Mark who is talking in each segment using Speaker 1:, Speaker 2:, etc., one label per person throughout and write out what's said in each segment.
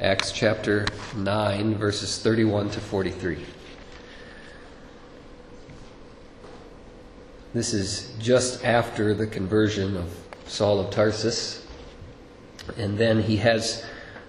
Speaker 1: Acts chapter 9, verses 31 to 43. This is just after the conversion of Saul of Tarsus. And then he has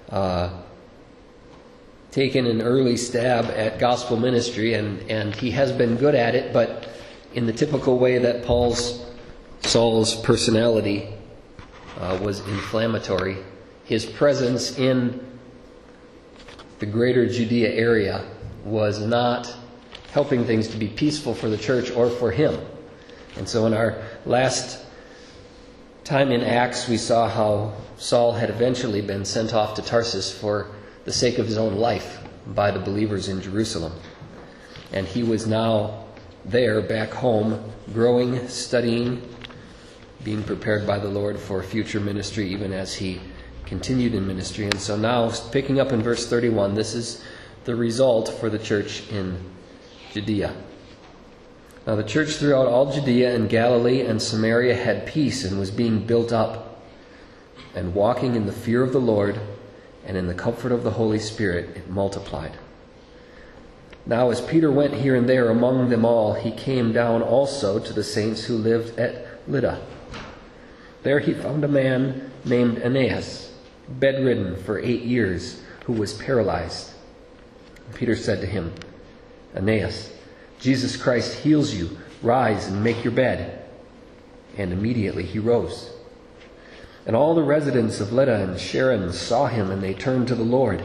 Speaker 1: taken an early stab at gospel ministry, and he has been good at it, but in the typical way that Saul's personality was inflammatory. His presence in the greater Judea area was not helping things to be peaceful for the church or for him. And so in our last time in Acts, we saw how Saul had eventually been sent off to Tarsus for the sake of his own life by the believers in Jerusalem. And he was now there, back home, growing, studying, being prepared by the Lord for future ministry, even as he continued in ministry. And so now, picking up in verse 31, this is the result for the church in Judea. Now the church throughout all Judea and Galilee and Samaria had peace and was being built up, and walking in the fear of the Lord and in the comfort of the Holy Spirit, it multiplied. Now as Peter went here and there among them all, he came down also to the saints who lived at Lydda. There he found a man named Aeneas, bedridden for 8 years, who was paralyzed. Peter said to him, "Aeneas, Jesus Christ heals you. Rise and make your bed." And immediately he rose. And all the residents of Lydda and Sharon saw him, and they turned to the Lord.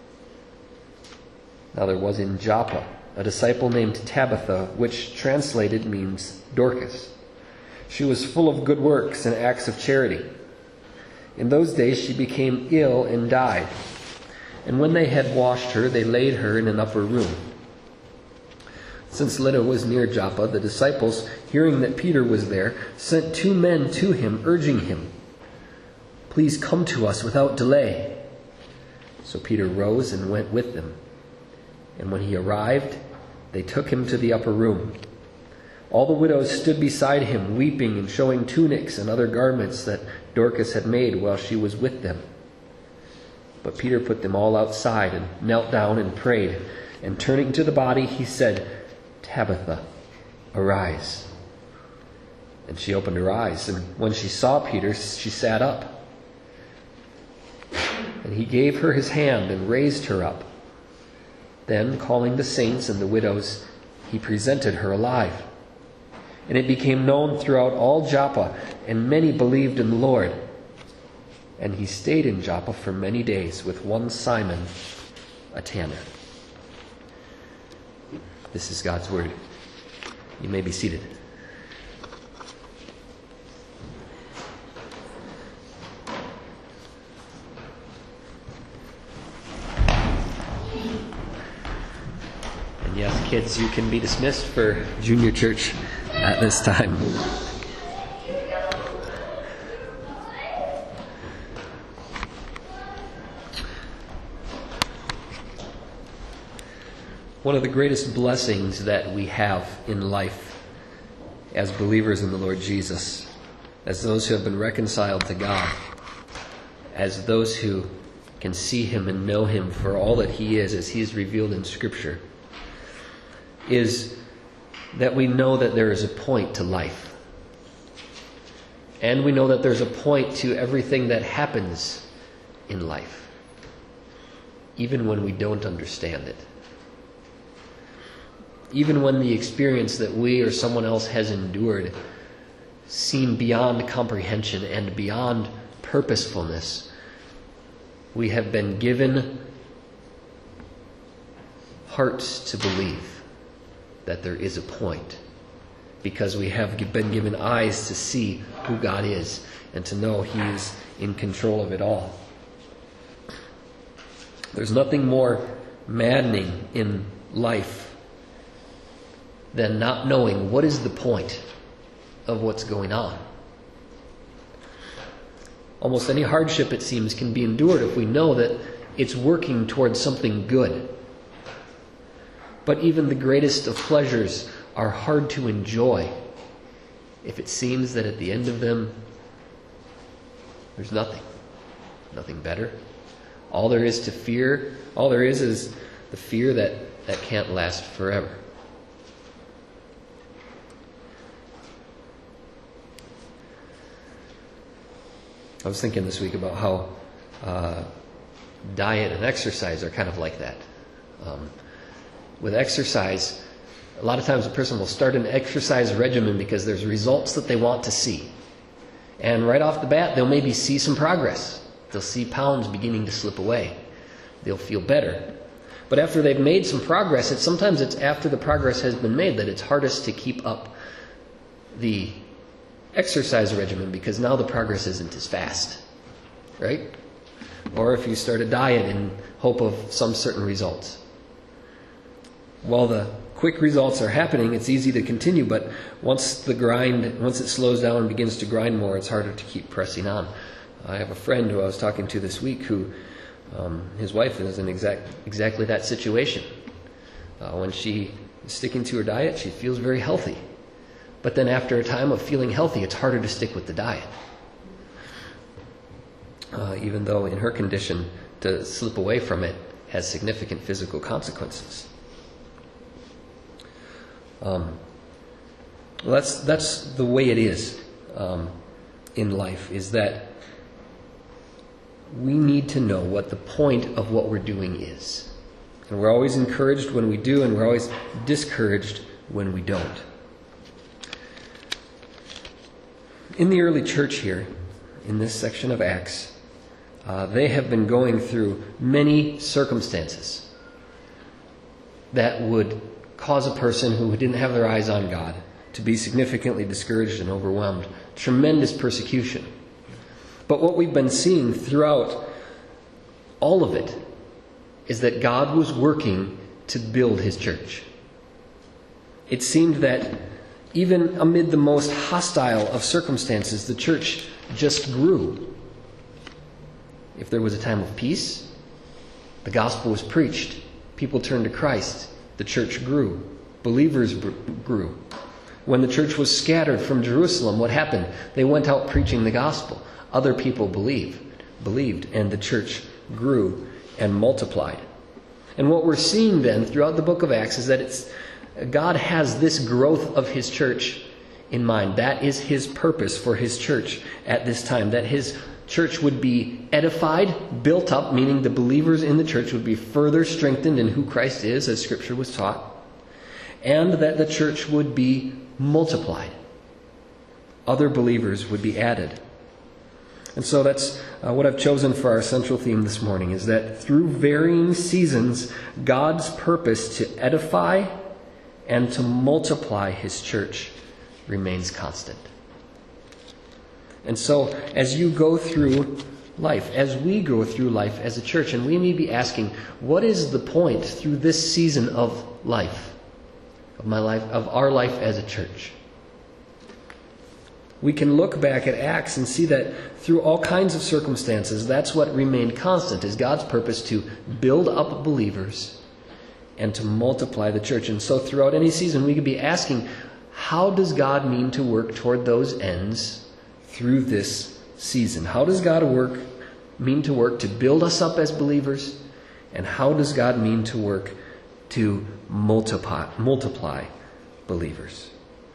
Speaker 1: Now there was in Joppa a disciple named Tabitha, which translated means Dorcas. She was full of good works and acts of charity. In those days she became ill and died. And when they had washed her, they laid her in an upper room. Since Lydda was near Joppa, the disciples, hearing that Peter was there, sent 2 men to him, urging him, "Please come to us without delay." So Peter rose and went with them. And when he arrived, they took him to the upper room. All the widows stood beside him, weeping and showing tunics and other garments that Dorcas had made while she was with them. But Peter put them all outside and knelt down and prayed. And turning to the body, he said, "Tabitha, arise." And she opened her eyes, and when she saw Peter, she sat up. And he gave her his hand and raised her up. Then, calling the saints and the widows, he presented her alive. And it became known throughout all Joppa, and many believed in the Lord. And he stayed in Joppa for many days with one Simon, a tanner. This is God's word. You may be seated. And yes, kids, you can be dismissed for junior church at this time. One of the greatest blessings that we have in life as believers in the Lord Jesus, as those who have been reconciled to God, as those who can see him and know him for all that he is as he is revealed in Scripture, is that we know that there is a point to life. And we know that there's a point to everything that happens in life, even when we don't understand it. Even when the experience that we or someone else has endured seem beyond comprehension and beyond purposefulness, we have been given hearts to believe that there is a point, because we have been given eyes to see who God is and to know he is in control of it all. There's nothing more maddening in life than not knowing what is the point of what's going on. Almost any hardship, it seems, can be endured if we know that it's working towards something good. But even the greatest of pleasures are hard to enjoy if it seems that at the end of them, there's nothing better All there is to fear, all there is the fear that can't last forever. I was thinking this week about how diet and exercise are kind of like that. With exercise, a lot of times a person will start an exercise regimen because there's results that they want to see. And right off the bat, they'll maybe see some progress. They'll see pounds beginning to slip away. They'll feel better. But after they've made some progress, sometimes it's after the progress has been made that it's hardest to keep up the exercise regimen because now the progress isn't as fast, right? Or if you start a diet in hope of some certain results. While the quick results are happening, it's easy to continue, but once it slows down and begins to grind more, it's harder to keep pressing on. I have a friend who I was talking to this week who his wife is in exactly that situation. When she is sticking to her diet, she feels very healthy. But then after a time of feeling healthy, it's harder to stick with the diet. Even though in her condition, to slip away from it has significant physical consequences. That's the way it is in life, is that we need to know what the point of what we're doing is. And we're always encouraged when we do, and we're always discouraged when we don't. In the early church here, in this section of Acts, they have been going through many circumstances that would cause a person who didn't have their eyes on God to be significantly discouraged and overwhelmed. Tremendous persecution. But what we've been seeing throughout all of it is that God was working to build His church. It seemed that even amid the most hostile of circumstances, the church just grew. If there was a time of peace, the gospel was preached. People turned to Christ. The church grew. Believers grew. When the church was scattered from Jerusalem, what happened? They went out preaching the gospel. Other people believed, and the church grew and multiplied. And what we're seeing then throughout the book of Acts is that God has this growth of His church in mind. That is His purpose for His church at this time. That His church would be edified, built up, meaning the believers in the church would be further strengthened in who Christ is, as Scripture was taught. And that the church would be multiplied. Other believers would be added. And so that's what I've chosen for our central theme this morning, is that through varying seasons, God's purpose to edify and to multiply His church remains constant. And so as you go through life, as we go through life as a church, and we may be asking, what is the point through this season of life, of my life, of our life as a church? We can look back at Acts and see that through all kinds of circumstances, that's what remained constant, is God's purpose to build up believers and to multiply the church. And so throughout any season, we could be asking, how does God mean to work toward those ends through this season? How does God mean to work to build us up as believers? And how does God mean to work to multiply believers?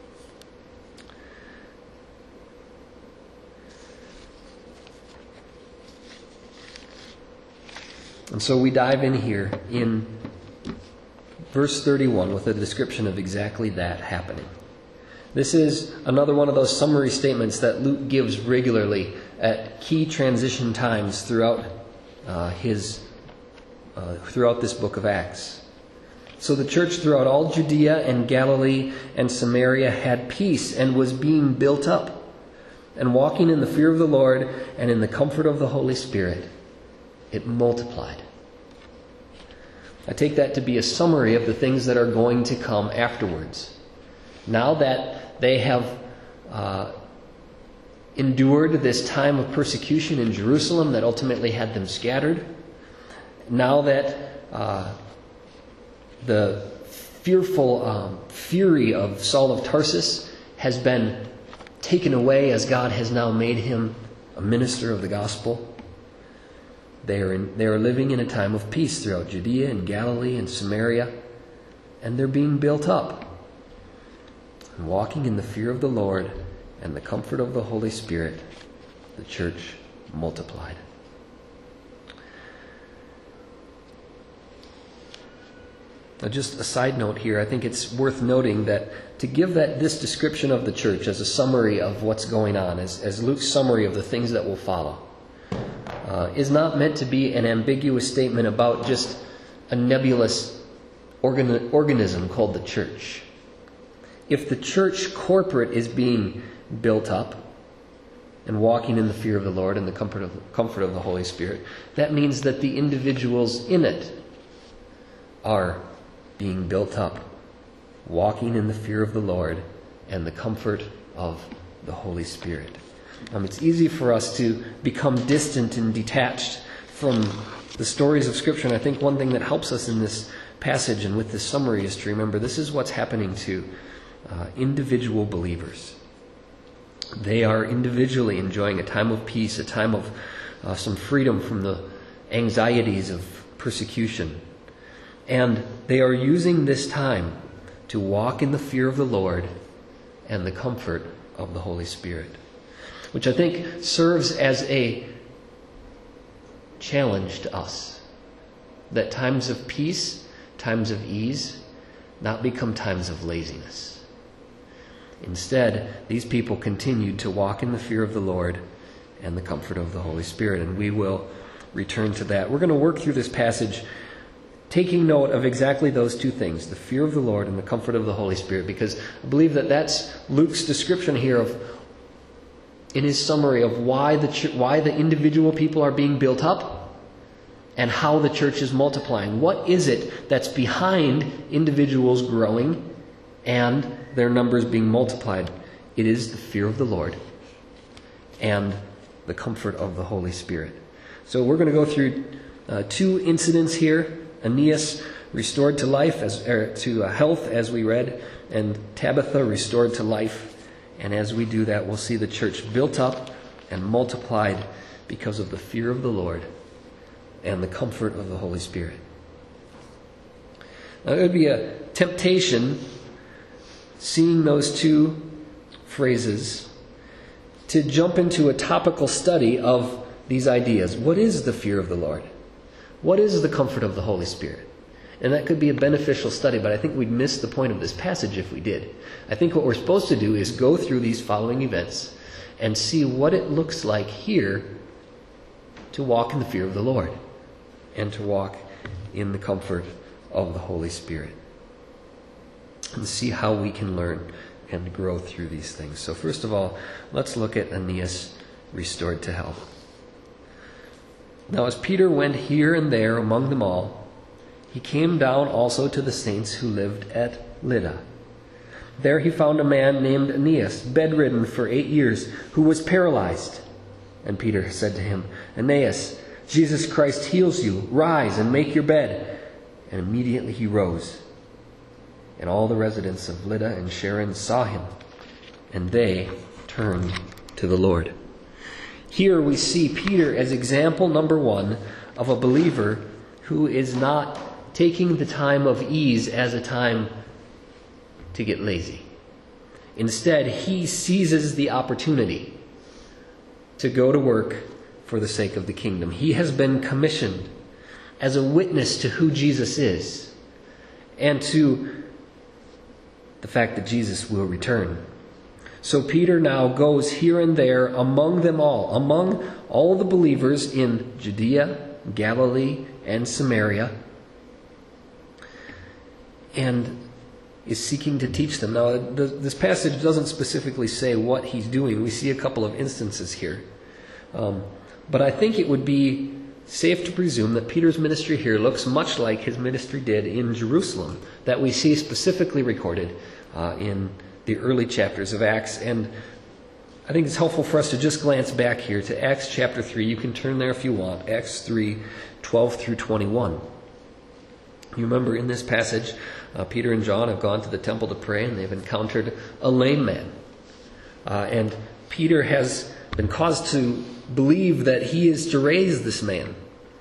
Speaker 1: And so we dive in here in verse 31 with a description of exactly that happening. This is another one of those summary statements that Luke gives regularly at key transition times throughout throughout this book of Acts. So the church throughout all Judea and Galilee and Samaria had peace and was being built up, and walking in the fear of the Lord and in the comfort of the Holy Spirit, it multiplied. I take that to be a summary of the things that are going to come afterwards. Now that they have endured this time of persecution in Jerusalem that ultimately had them scattered, now that the fearful fury of Saul of Tarsus has been taken away as God has now made him a minister of the gospel, They are living in a time of peace throughout Judea and Galilee and Samaria, and they're being built up and walking in the fear of the Lord and the comfort of the Holy Spirit. The church multiplied. Now, just a side note here, I think it's worth noting that to give this description of the church as a summary of what's going on, as Luke's summary of the things that will follow, is not meant to be an ambiguous statement about just a nebulous organism called the church. If the church corporate is being built up and walking in the fear of the Lord and the comfort of the Holy Spirit, that means that the individuals in it are being built up, walking in the fear of the Lord and the comfort of the Holy Spirit. It's easy for us to become distant and detached from the stories of Scripture, and I think one thing that helps us in this passage and with this summary is to remember this is what's happening to individual believers. They are individually enjoying a time of peace, a time of some freedom from the anxieties of persecution. And they are using this time to walk in the fear of the Lord and the comfort of the Holy Spirit, which I think serves as a challenge to us, that times of peace, times of ease, not become times of laziness. Instead, these people continued to walk in the fear of the Lord and the comfort of the Holy Spirit, and we will return to that. We're going to work through this passage taking note of exactly those two things, the fear of the Lord and the comfort of the Holy Spirit, because I believe that that's Luke's description here in his summary of why the individual people are being built up and how the church is multiplying. What is it that's behind individuals growing and their numbers being multiplied? It is the fear of the Lord and the comfort of the Holy Spirit. So we're going to go through two incidents here. Aeneas restored to life, to health, as we read, and Tabitha restored to life. And as we do that, we'll see the church built up and multiplied because of the fear of the Lord and the comfort of the Holy Spirit. Now, it would be a temptation, seeing those two phrases, to jump into a topical study of these ideas. What is the fear of the Lord? What is the comfort of the Holy Spirit? And that could be a beneficial study, but I think we'd miss the point of this passage if we did. I think what we're supposed to do is go through these following events and see what it looks like here to walk in the fear of the Lord and to walk in the comfort of the Holy Spirit, and see how we can learn and grow through these things. So first of all, let's look at Aeneas restored to health. Now as Peter went here and there among them all, he came down also to the saints who lived at Lydda. There he found a man named Aeneas, bedridden for 8 years, who was paralyzed. And Peter said to him, Aeneas, Jesus Christ heals you. Rise and make your bed. And immediately he rose. And all the residents of Lydda and Sharon saw him, and they turned to the Lord. Here we see Peter as example number one of a believer who is not taking the time of ease as a time to get lazy. Instead, he seizes the opportunity to go to work for the sake of the kingdom. He has been commissioned as a witness to who Jesus is and to the fact that Jesus will return. So Peter now goes here and there among them all, among all the believers in Judea, Galilee, and Samaria, and is seeking to teach them. Now, this passage doesn't specifically say what he's doing. We see a couple of instances here. But I think it would be safe to presume that Peter's ministry here looks much like his ministry did in Jerusalem, that we see specifically recorded in the early chapters of Acts. And I think it's helpful for us to just glance back here to Acts chapter 3. You can turn there if you want. Acts 3, 12 through 21. You remember in this passage, Peter and John have gone to the temple to pray, and they've encountered a lame man. And Peter has been caused to believe that he is to raise this man.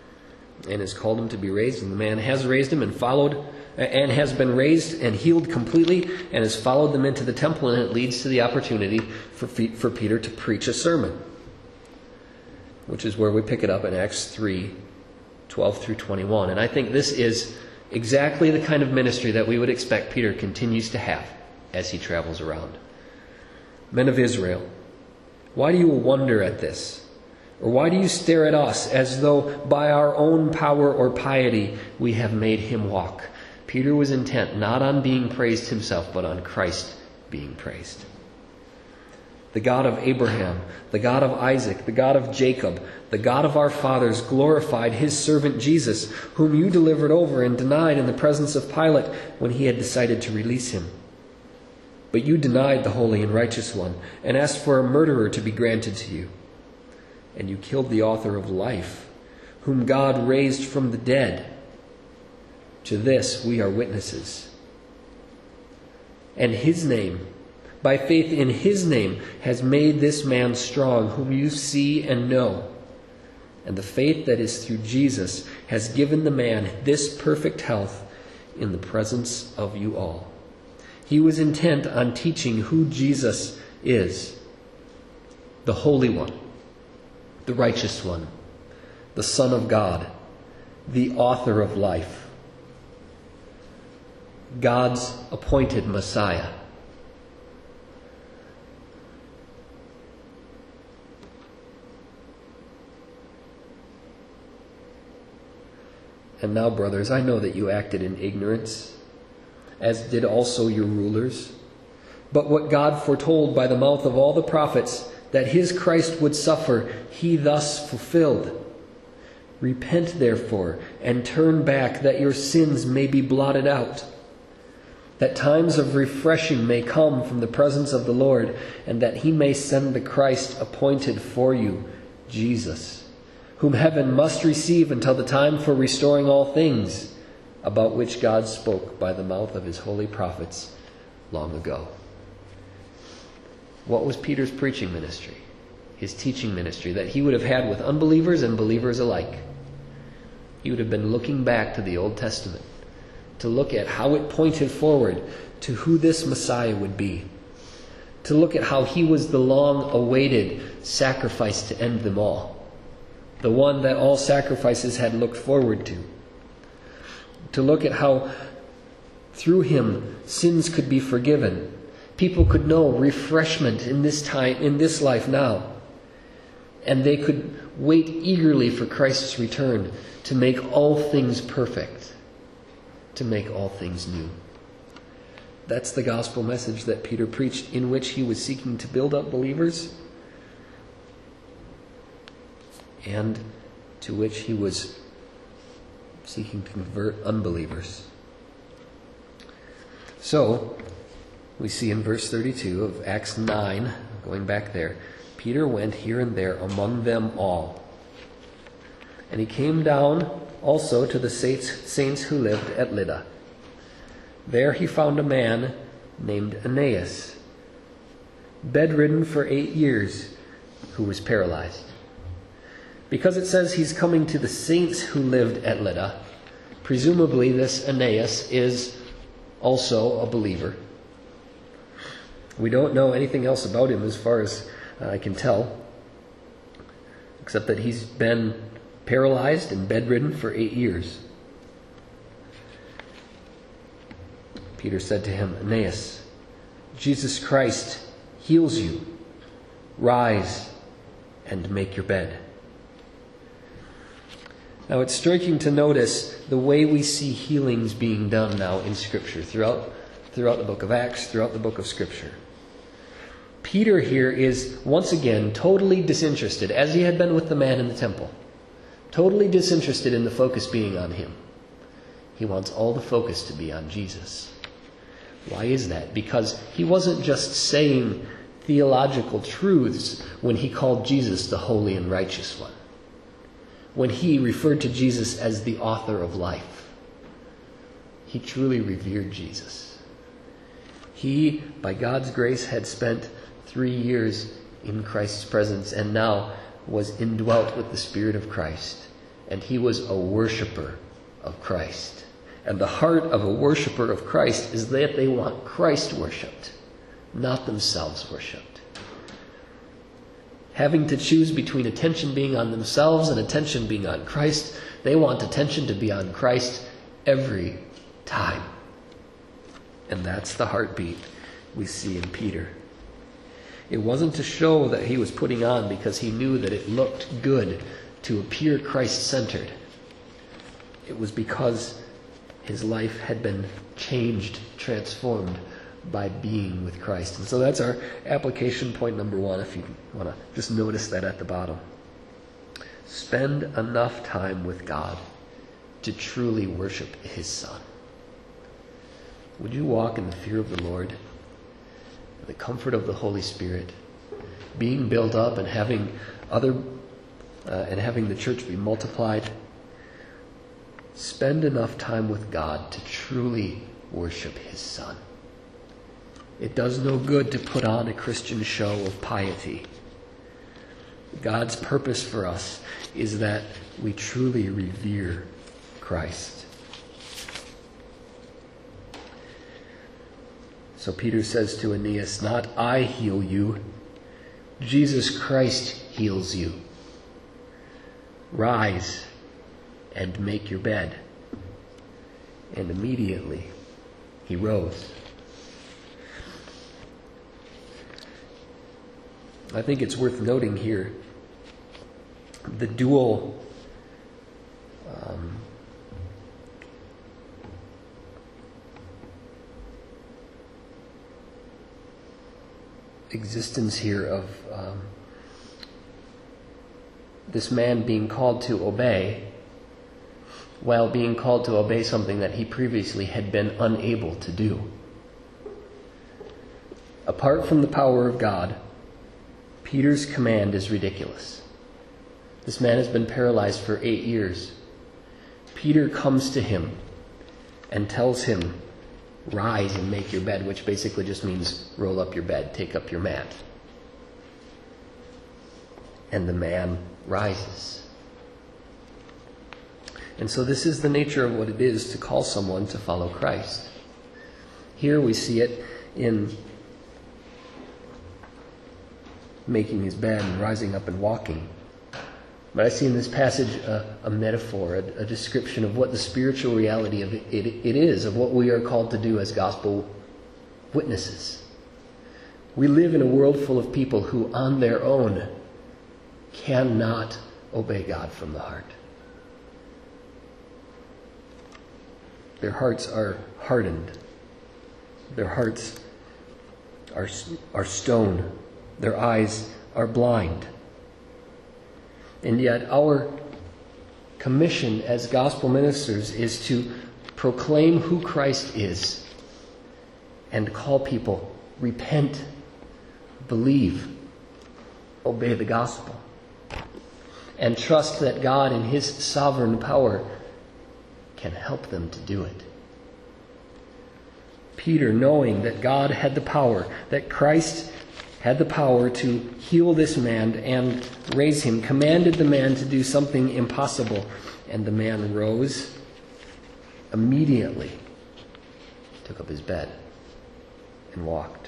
Speaker 1: and has called him to be raised. And the man has raised him and followed, and has been raised and healed completely, and has followed them into the temple, and it leads to the opportunity for Peter to preach a sermon, which is where we pick it up in Acts 3:12 through 21. And I think this is exactly the kind of ministry that we would expect Peter continues to have as he travels around. Men of Israel, why do you wonder at this? Or why do you stare at us as though by our own power or piety we have made him walk? Peter was intent not on being praised himself, but on Christ being praised. The God of Abraham, the God of Isaac, the God of Jacob, the God of our fathers glorified his servant Jesus, whom you delivered over and denied in the presence of Pilate when he had decided to release him. But you denied the Holy and Righteous One and asked for a murderer to be granted to you. And you killed the author of life, whom God raised from the dead. To this we are witnesses. And his name, by faith in his name, has made this man strong, whom you see and know. And the faith that is through Jesus has given the man this perfect health in the presence of you all. He was intent on teaching who Jesus is, the Holy One, the Righteous One, the Son of God, the author of life, God's appointed Messiah. And now, brothers, I know that you acted in ignorance, as did also your rulers. But what God foretold by the mouth of all the prophets, that his Christ would suffer, he thus fulfilled. Repent, therefore, and turn back, that your sins may be blotted out, that times of refreshing may come from the presence of the Lord, and that he may send the Christ appointed for you, Jesus, whom heaven must receive until the time for restoring all things, about which God spoke by the mouth of his holy prophets long ago. What was Peter's preaching ministry? His teaching ministry that he would have had with unbelievers and believers alike. He would have been looking back to the Old Testament to look at how it pointed forward to who this Messiah would be, to look at how he was the long-awaited sacrifice to end them all, the one that all sacrifices had looked forward to look at how through him sins could be forgiven, people could know refreshment in this time, in this life now, and they could wait eagerly for Christ's return to make all things perfect, to make all things new. That's the gospel message that Peter preached, in which he was seeking to build up believers and to which he was seeking to convert unbelievers. So, we see in verse 32 of Acts 9, going back there, Peter went here and there among them all. And he came down also to the saints who lived at Lydda. There he found a man named Aeneas, bedridden for 8 years, who was paralyzed. Because it says he's coming to the saints who lived at Lydda, presumably this Aeneas is also a believer. We don't know anything else about him as far as I can tell, except that he's been paralyzed and bedridden for 8 years. Peter said to him, Aeneas, Jesus Christ heals you. Rise and make your bed. Now it's striking to notice the way we see healings being done now in Scripture, throughout the book of Acts, throughout the book of Scripture. Peter here is once again totally disinterested, as he had been with the man in the temple. Totally disinterested in the focus being on him. He wants all the focus to be on Jesus. Why is that? Because he wasn't just saying theological truths when he called Jesus the Holy and Righteous One, when he referred to Jesus as the author of life. He truly revered Jesus. He, by God's grace, had spent 3 years in Christ's presence and now was indwelt with the Spirit of Christ. and he was a worshiper of Christ. And the heart of a worshiper of Christ is that they want Christ worshipped, not themselves worshipped. Having to choose between attention being on themselves and attention being on Christ, they want attention to be on Christ every time. And that's the heartbeat we see in Peter. It wasn't to show that he was putting on because he knew that it looked good to appear Christ-centered. It was because his life had been changed, transformed by being with Christ. And so that's our application point number 1, if you want to just notice that at the bottom. Spend enough time with God to truly worship his Son. Would you walk in the fear of the Lord, the comfort of the Holy Spirit, being built up and having the church be multiplied? Spend enough time with God to truly worship his Son. It does no good to put on a Christian show of piety. God's purpose for us is that we truly revere Christ. So Peter says to Aeneas, "Not I heal you, Jesus Christ heals you. Rise and make your bed." And immediately he rose. I think it's worth noting here the dual existence here of this man being called to obey while being called to obey something that he previously had been unable to do. Apart from the power of God, Peter's command is ridiculous. This man has been paralyzed for 8 years. Peter comes to him and tells him, "Rise and make your bed," which basically just means roll up your bed, take up your mat. And the man rises. And so this is the nature of what it is to call someone to follow Christ. Here we see it in making his bed and rising up and walking. But I see in this passage a metaphor, a description of what the spiritual reality of it is, of what we are called to do as gospel witnesses. We live in a world full of people who on their own cannot obey God from the heart. Their hearts are hardened. Their hearts are stone. Their eyes are blind. And yet our commission as gospel ministers is to proclaim who Christ is and call people, repent, believe, obey the gospel, and trust that God in his sovereign power can help them to do it. Peter, knowing that God had the power, that Christ had the power to heal this man and raise him, commanded the man to do something impossible. And the man rose, immediately took up his bed and walked.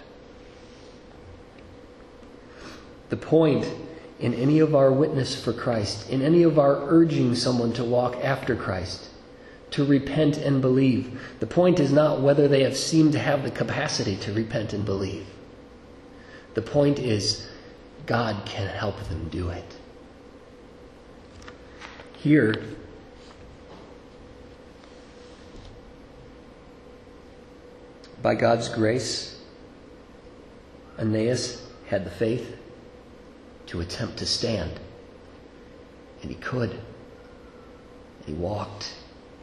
Speaker 1: The point in any of our witness for Christ, in any of our urging someone to walk after Christ, to repent and believe, the point is not whether they have seemed to have the capacity to repent and believe. The point is, God can help them do it. Here, by God's grace, Aeneas had the faith to attempt to stand. And he could. He walked.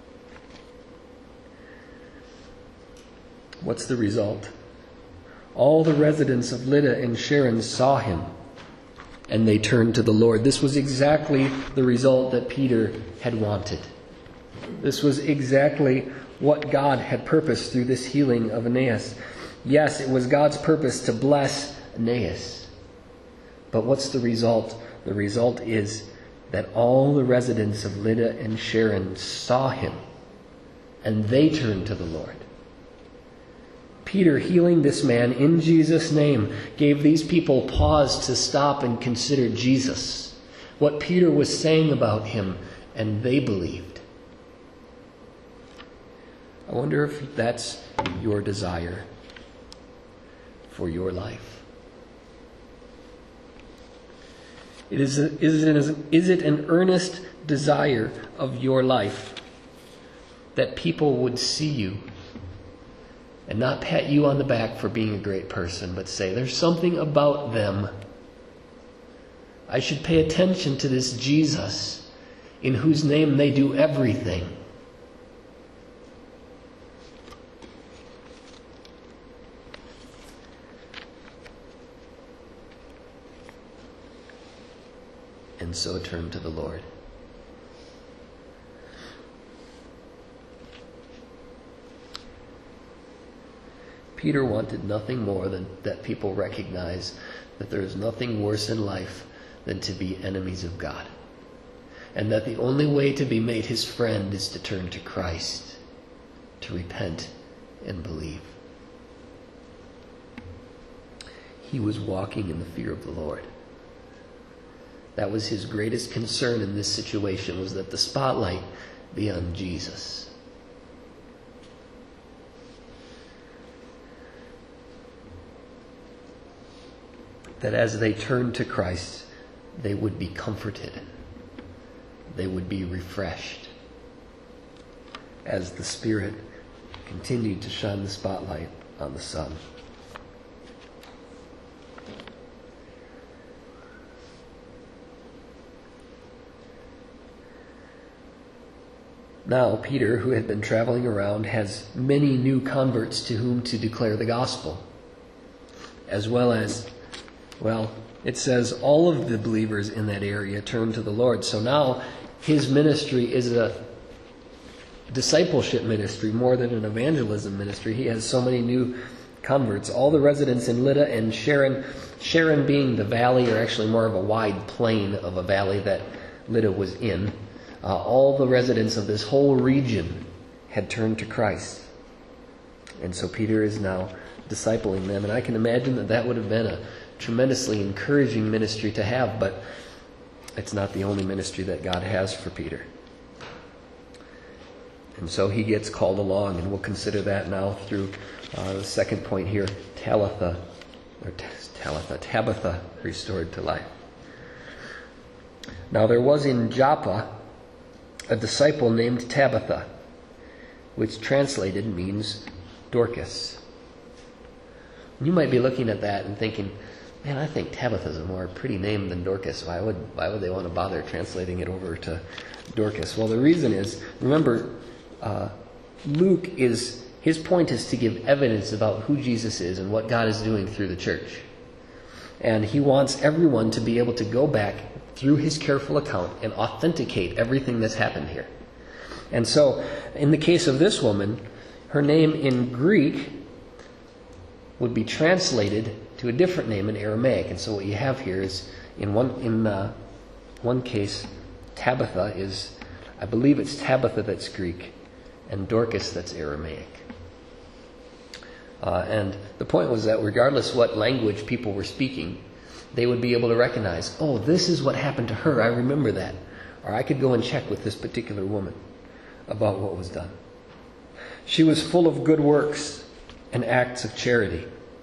Speaker 1: What's the result? All the residents of Lydda and Sharon saw him, and they turned to the Lord. This was exactly the result that Peter had wanted. This was exactly what God had purposed through this healing of Aeneas. Yes, it was God's purpose to bless Aeneas. But what's the result? The result is that all the residents of Lydda and Sharon saw him, and they turned to the Lord. Peter, healing this man in Jesus' name, gave these people pause to stop and consider Jesus, what Peter was saying about him, and they believed. I wonder if that's your desire for your life. Is it an earnest desire of your life that people would see you and not pat you on the back for being a great person, but say, there's something about them. I should pay attention to this Jesus in whose name they do everything. And so turn to the Lord. Peter wanted nothing more than that people recognize that there is nothing worse in life than to be enemies of God. And that the only way to be made his friend is to turn to Christ, to repent and believe. He was walking in the fear of the Lord. That was his greatest concern in this situation, was that the spotlight be on Jesus. That as they turned to Christ, they would be comforted. They would be refreshed as the Spirit continued to shine the spotlight on the Son. Now, Peter, who had been traveling around, has many new converts to whom to declare the gospel, as well as, well, it says all of the believers in that area turned to the Lord. So now his ministry is a discipleship ministry more than an evangelism ministry. He has so many new converts. All the residents in Lydda and Sharon being the valley, or actually more of a wide plain of a valley that Lydda was in, all the residents of this whole region had turned to Christ. And so Peter is now discipling them. And I can imagine that that would have been a tremendously encouraging ministry to have, but it's not the only ministry that God has for Peter. And so he gets called along, and we'll consider that now through the second point here, Tabitha restored to life. Now there was in Joppa a disciple named Tabitha, which translated means Dorcas. You might be looking at that and thinking, man, I think Tabitha's a more pretty name than Dorcas. Why would they want to bother translating it over to Dorcas? Well, the reason is, remember, Luke his point is to give evidence about who Jesus is and what God is doing through the church. And he wants everyone to be able to go back through his careful account and authenticate everything that's happened here. And so, in the case of this woman, her name in Greek would be translated to a different name in Aramaic. And so what you have here is, in one case, Tabitha is, I believe it's Tabitha that's Greek, and Dorcas that's Aramaic. And the point was that regardless what language people were speaking, they would be able to recognize, oh, this is what happened to her, I remember that. Or I could go and check with this particular woman about what was done. She was full of good works and acts of charity.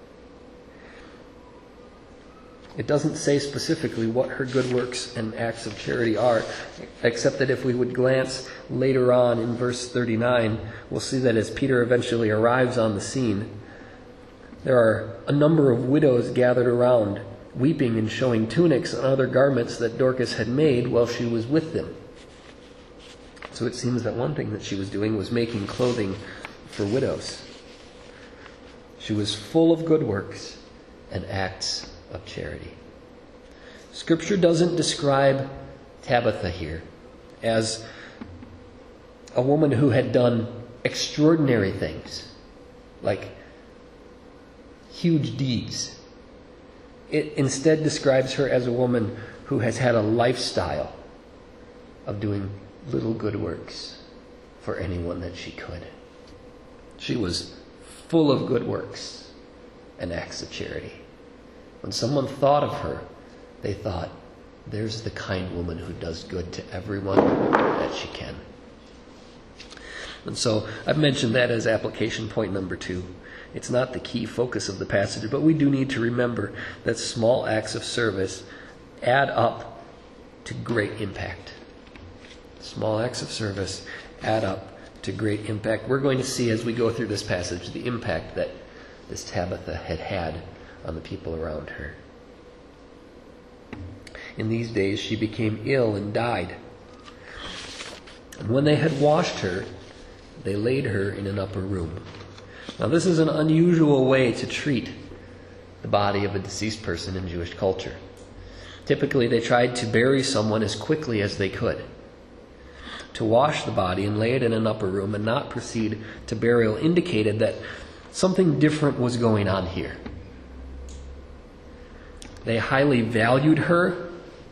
Speaker 1: It doesn't say specifically what her good works and acts of charity are, except that if we would glance later on in verse 39, we'll see that as Peter eventually arrives on the scene, there are a number of widows gathered around, weeping and showing tunics and other garments that Dorcas had made while she was with them. So it seems that one thing that she was doing was making clothing for widows. She was full of good works and acts of charity. Scripture doesn't describe Tabitha here as a woman who had done extraordinary things, like huge deeds. It instead describes her as a woman who has had a lifestyle of doing little good works for anyone that she could. She was full of good works and acts of charity. When someone thought of her, they thought, there's the kind woman who does good to everyone that she can. And so I've mentioned that as application point number 2. It's not the key focus of the passage, but we do need to remember that small acts of service add up to great impact. Small acts of service add up to great impact. We're going to see as we go through this passage the impact that this Tabitha had on the people around her. In these days she became ill and died. And when they had washed her, they laid her in an upper room. Now this is an unusual way to treat the body of a deceased person in Jewish culture. Typically they tried to bury someone as quickly as they could. To wash the body and lay it in an upper room and not proceed to burial indicated that something different was going on here. They highly valued her.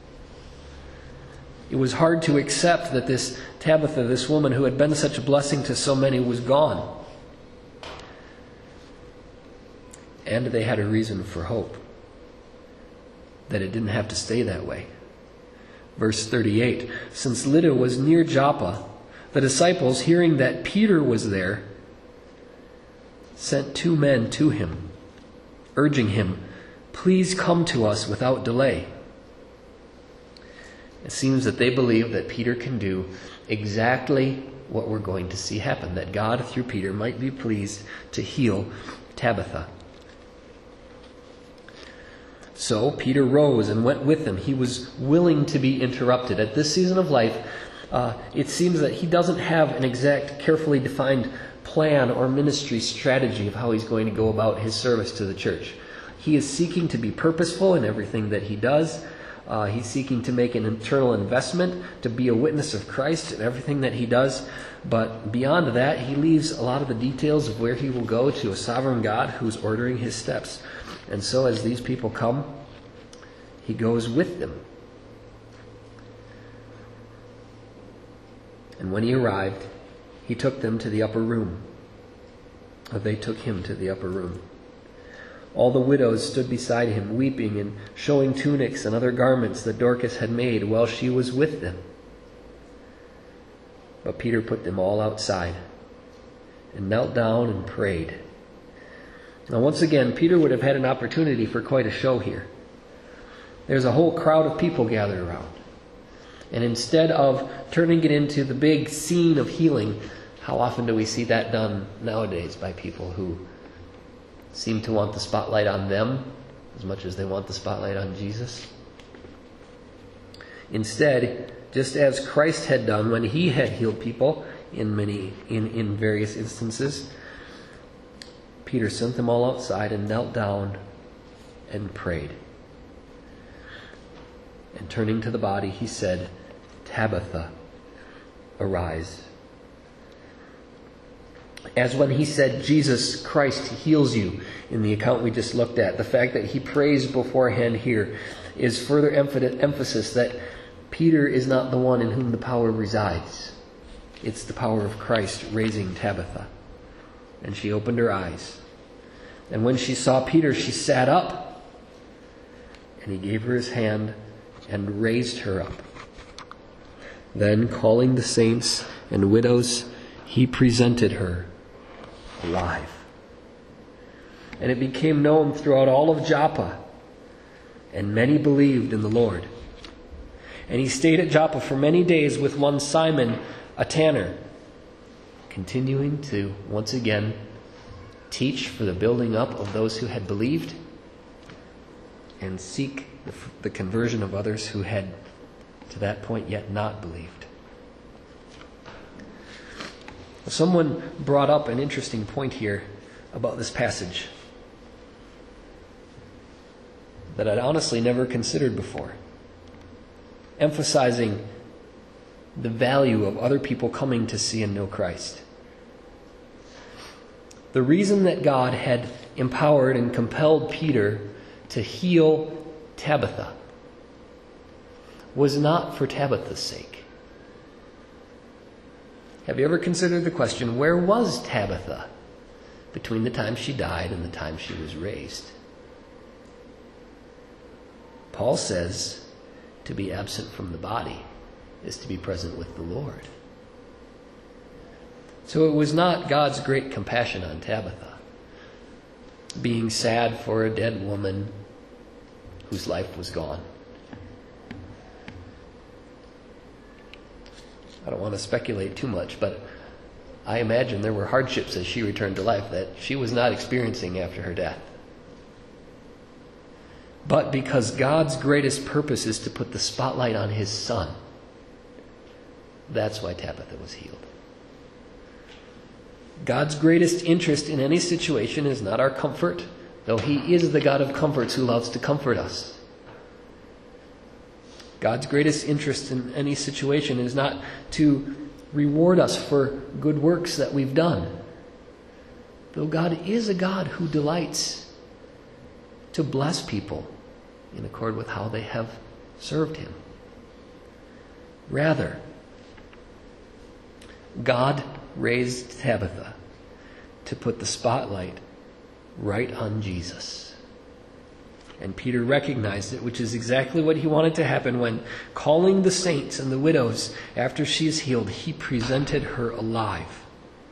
Speaker 1: It was hard to accept that this Tabitha, this woman who had been such a blessing to so many, was gone. And they had a reason for hope, that it didn't have to stay that way. Verse 38, since Lydda was near Joppa, the disciples, hearing that Peter was there, sent 2 men to him, urging him, please come to us without delay. It seems that they believe that Peter can do exactly what we're going to see happen, that God, through Peter, might be pleased to heal Tabitha. So Peter rose and went with them. He was willing to be interrupted. At this season of life, it seems that he doesn't have an exact, carefully defined plan or ministry strategy of how he's going to go about his service to the church. He is seeking to be purposeful in everything that he does. He's seeking to make an internal investment, to be a witness of Christ in everything that he does. But beyond that, he leaves a lot of the details of where he will go to a sovereign God who's ordering his steps. And so as these people come, he goes with them. And when he arrived, he took them to the upper room. Or they took him to the upper room. All the widows stood beside him, weeping and showing tunics and other garments that Dorcas had made while she was with them. But Peter put them all outside and knelt down and prayed. Now once again, Peter would have had an opportunity for quite a show here. There's a whole crowd of people gathered around. And instead of turning it into the big scene of healing, how often do we see that done nowadays by people who seem to want the spotlight on them as much as they want the spotlight on Jesus? Instead, just as Christ had done when he had healed people in various instances, Peter sent them all outside and knelt down and prayed. And turning to the body, he said, Tabitha, arise. As when he said, Jesus Christ heals you, in the account we just looked at, the fact that he prays beforehand here is further emphasis that Peter is not the one in whom the power resides. It's the power of Christ raising Tabitha. And she opened her eyes. And when she saw Peter, she sat up. And he gave her his hand and raised her up. Then, calling the saints and widows, he presented her alive. And it became known throughout all of Joppa, and many believed in the Lord. And he stayed at Joppa for many days with one Simon, a tanner, continuing to once again teach for the building up of those who had believed and seek the conversion of others who had to that point yet not believed. Someone brought up an interesting point here about this passage that I'd honestly never considered before, emphasizing the value of other people coming to see and know Christ. The reason that God had empowered and compelled Peter to heal Tabitha was not for Tabitha's sake. Have you ever considered the question, where was Tabitha between the time she died and the time she was raised? Paul says to be absent from the body is to be present with the Lord. So it was not God's great compassion on Tabitha, being sad for a dead woman whose life was gone. I don't want to speculate too much, but I imagine there were hardships as she returned to life that she was not experiencing after her death. But because God's greatest purpose is to put the spotlight on His Son, that's why Tabitha was healed. God's greatest interest in any situation is not our comfort, though He is the God of comforts who loves to comfort us. God's greatest interest in any situation is not to reward us for good works that we've done, though God is a God who delights to bless people in accord with how they have served Him. Rather, God raised Tabitha to put the spotlight right on Jesus. And Peter recognized it, which is exactly what he wanted to happen when, calling the saints and the widows after she is healed, he presented her alive.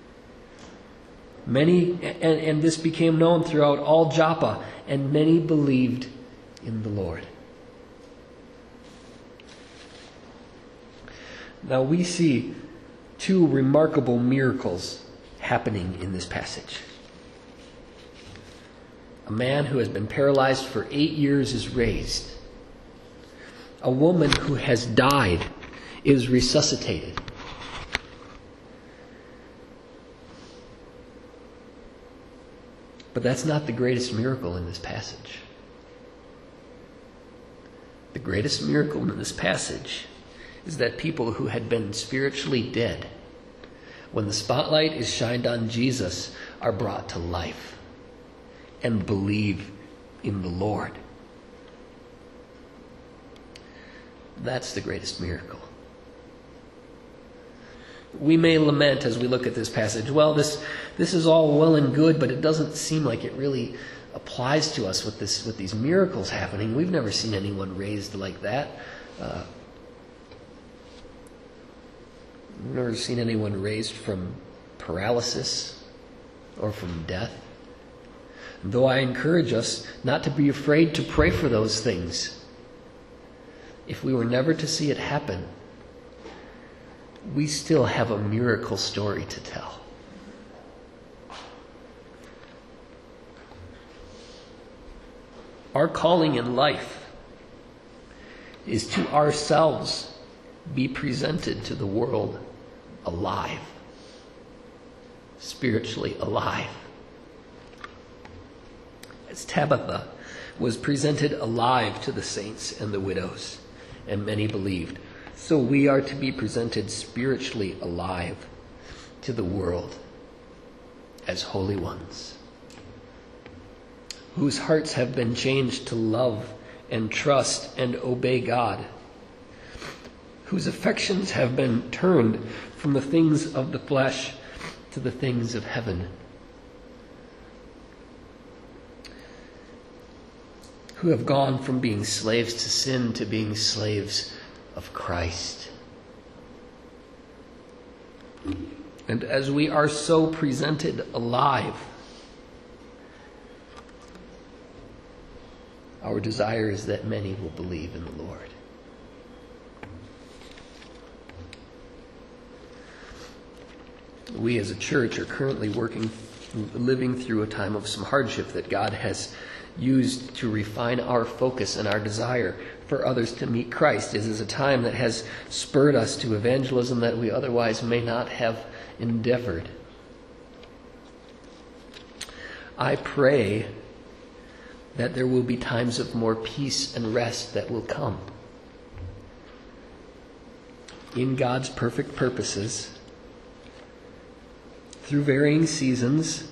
Speaker 1: Many, and this became known throughout all Joppa, and many believed in the Lord. Now we see two remarkable miracles happening in this passage. A man who has been paralyzed for 8 years is raised. A woman who has died is resuscitated. But that's not the greatest miracle in this passage. The greatest miracle in this passage is that people who had been spiritually dead, when the spotlight is shined on Jesus, are brought to life and believe in the Lord. That's the greatest miracle. We may lament as we look at this passage, well, this is all well and good, but it doesn't seem like it really applies to us with these miracles happening. We've never seen anyone raised like that. We've never seen anyone raised from paralysis or from death. Though I encourage us not to be afraid to pray for those things. If we were never to see it happen, we still have a miracle story to tell. Our calling in life is to ourselves be presented to the world alive, spiritually alive. As Tabitha was presented alive to the saints and the widows, and many believed, so we are to be presented spiritually alive to the world as holy ones, whose hearts have been changed to love and trust and obey God, whose affections have been turned from the things of the flesh to the things of heaven, who have gone from being slaves to sin to being slaves of Christ. And as we are so presented alive, our desire is that many will believe in the Lord. We as a church are currently living through a time of some hardship that God has used to refine our focus and our desire for others to meet Christ. It is a time that has spurred us to evangelism that we otherwise may not have endeavored. I pray that there will be times of more peace and rest that will come. In God's perfect purposes, through varying seasons,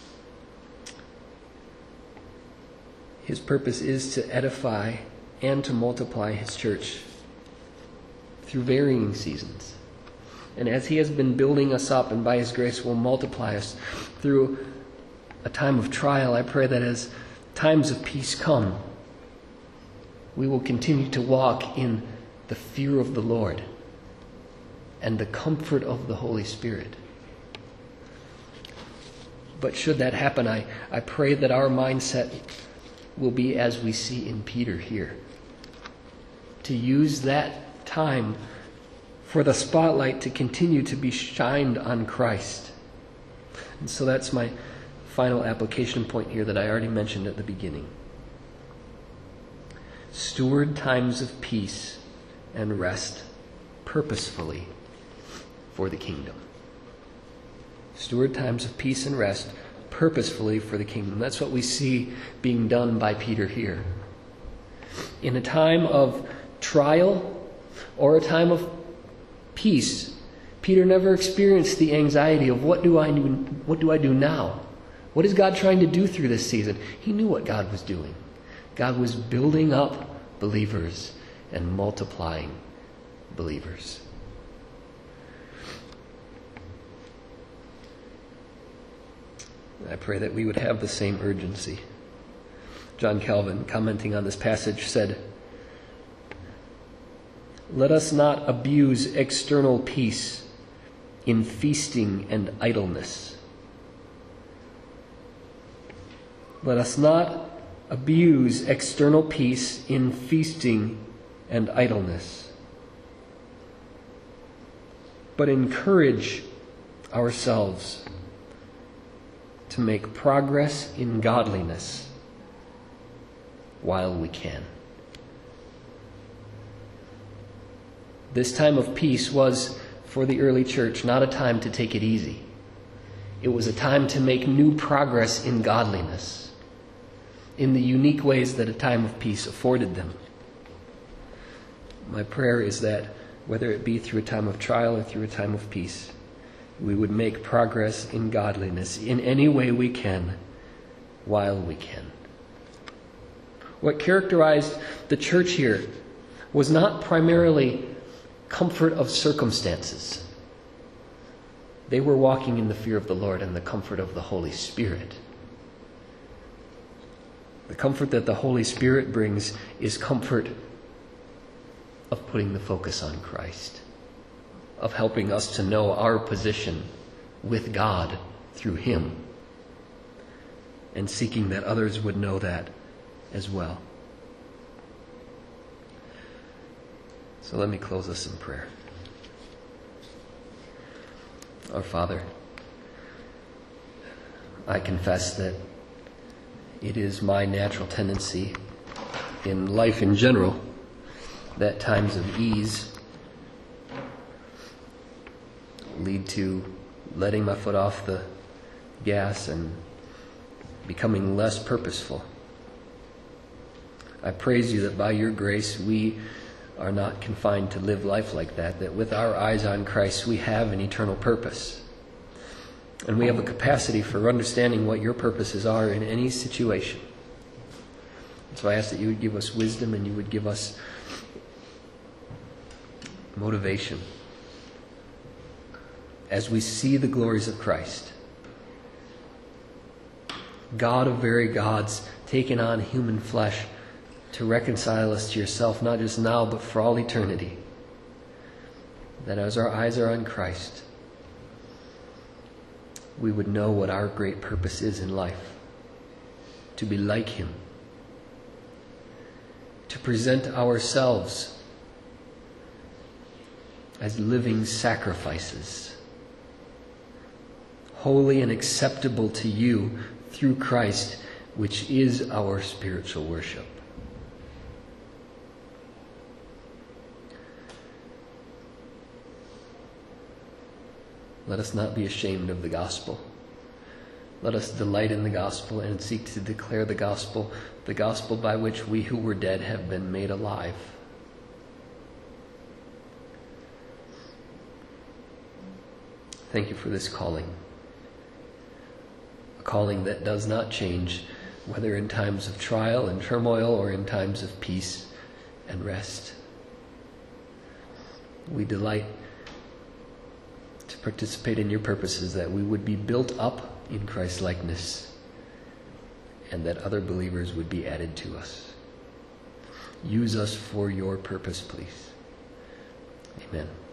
Speaker 1: His purpose is to edify and to multiply His church through varying seasons. And as He has been building us up and by His grace will multiply us through a time of trial, I pray that as times of peace come, we will continue to walk in the fear of the Lord and the comfort of the Holy Spirit. But should that happen, I pray that our mindset will be as we see in Peter here. To use that time for the spotlight to continue to be shined on Christ. And so that's my final application point here that I already mentioned at the beginning. Steward times of peace and rest purposefully for the kingdom. Steward times of peace and rest purposefully for the kingdom. That's what we see being done by Peter here. In a time of trial or a time of peace, Peter never experienced the anxiety of what do I do now? What is God trying to do through this season? He knew what God was doing. God was building up believers and multiplying believers. I pray that we would have the same urgency. John Calvin, commenting on this passage, said, "Let us not abuse external peace in feasting and idleness." Let us not abuse external peace in feasting and idleness, but encourage ourselves to make progress in godliness while we can. This time of peace was, for the early church, not a time to take it easy. It was a time to make new progress in godliness, in the unique ways that a time of peace afforded them. My prayer is that, whether it be through a time of trial or through a time of peace, we would make progress in godliness in any way we can, while we can. What characterized the church here was not primarily comfort of circumstances. They were walking in the fear of the Lord and the comfort of the Holy Spirit. The comfort that the Holy Spirit brings is comfort of putting the focus on Christ, of helping us to know our position with God through Him, and seeking that others would know that as well. So let me close us in prayer. Our Father, I confess that it is my natural tendency in life in general that times of ease lead to letting my foot off the gas and becoming less purposeful. I praise you that by your grace we are not confined to live life like that, that with our eyes on Christ we have an eternal purpose. And we have a capacity for understanding what your purposes are in any situation. So I ask that you would give us wisdom and you would give us motivation as we see the glories of Christ. God of very gods, taken on human flesh to reconcile us to yourself, not just now, but for all eternity. That as our eyes are on Christ, we would know what our great purpose is in life. To be like Him. To present ourselves as living sacrifices, holy and acceptable to you through Christ, which is our spiritual worship. Let us not be ashamed of the gospel. Let us delight in the gospel and seek to declare the gospel by which we who were dead have been made alive. Thank you for this calling. A calling that does not change, whether in times of trial and turmoil or in times of peace and rest. We delight to participate in your purposes, that we would be built up in Christ's likeness, and that other believers would be added to us. Use us for your purpose, please. Amen.